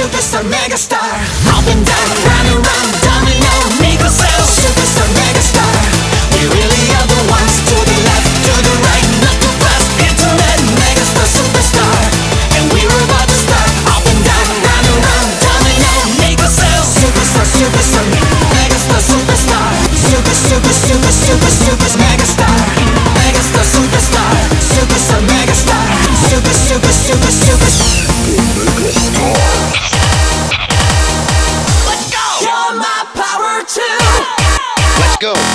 superstar, megastar. Up and down, round and round, domino, make us sell. Superstar, megastar. We really are the ones. To the left, to the right, not too fast. Internet, megastar, superstar. And we're about to start. Up and down, round and round, domino, make us sell. Superstar, superstar, megastar, superstar. Super, super, super, super, super, megastar. Megastar, superstar. Superstar, megastar. Super, super, super, super. Let's go. You're my power too. Let's go.